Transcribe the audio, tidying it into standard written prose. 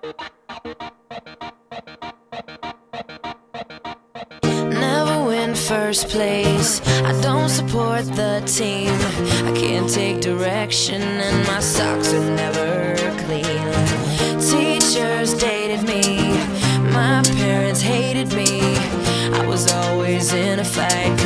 Never win first place, I don't support the team. I can't take direction and my socks are never clean. Teachers dated me, my parents hated me. I was always in a fight